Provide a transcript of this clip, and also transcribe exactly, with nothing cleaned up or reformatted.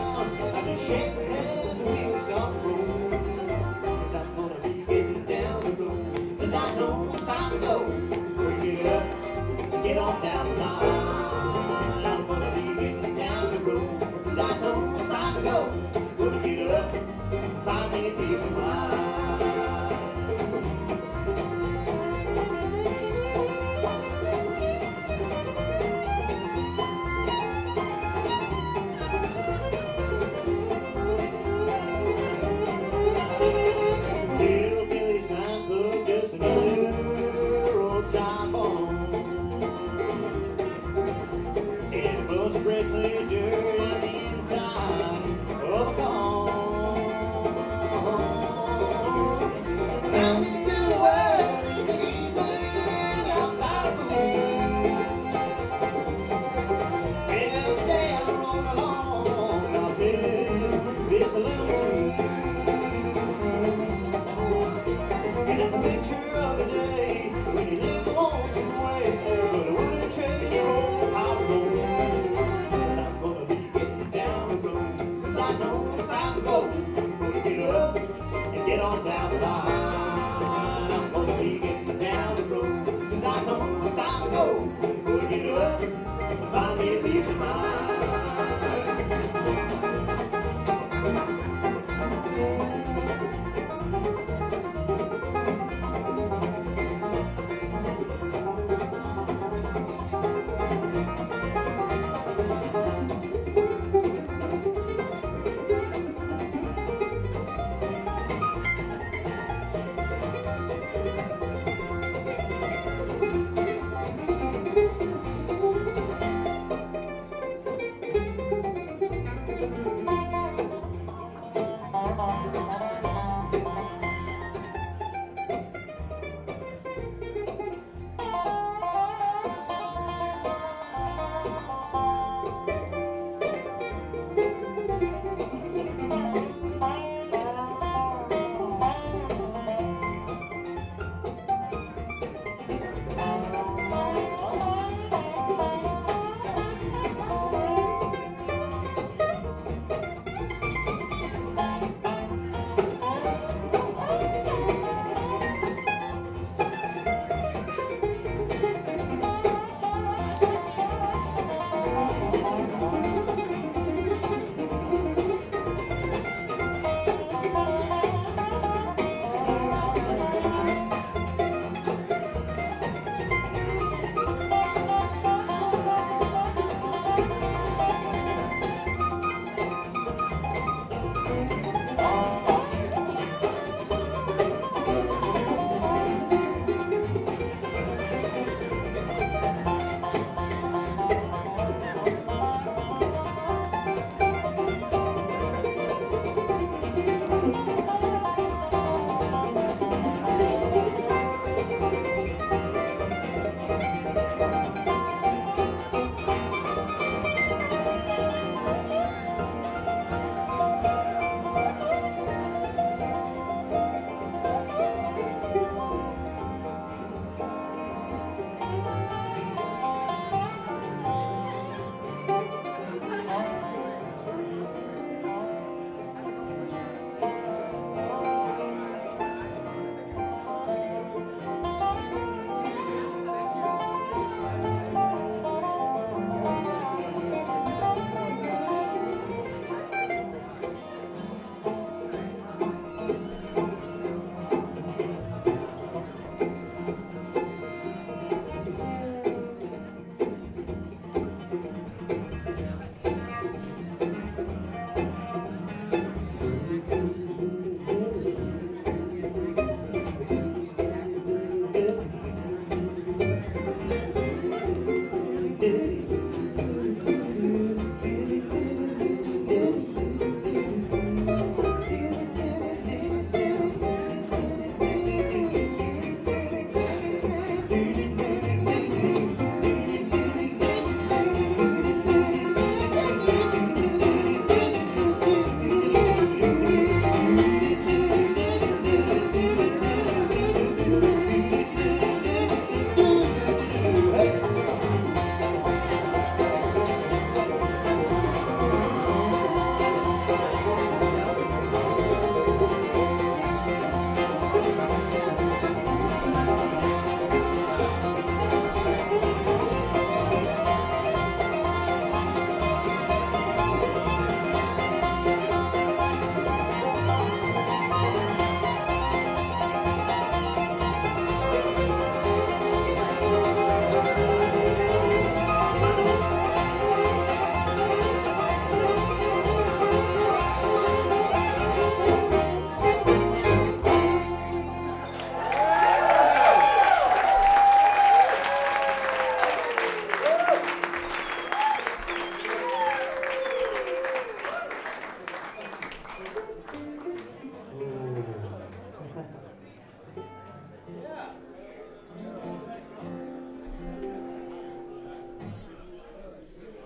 I just shake my head as the wheels start to roll. Cause I'm gonna be getting down the road. Cause I know it's time to go. Gonna get up and get on down the line. I'm gonna be getting down the road. Cause I know it's time to go. Gonna get up and find me a piece of mind. Clear dirt on the inside of a car. Mountain silhouette in the evening outside a room. Every day I roll along, I'll tell you it's a little tune. And it's a picture of a day when you live the lonesome way, but I wouldn't trade you for power gold. I know it's time to go. Gonna get up and get on down the line. I'm gonna be getting down the road. Cause I know it's time to go. Gonna get up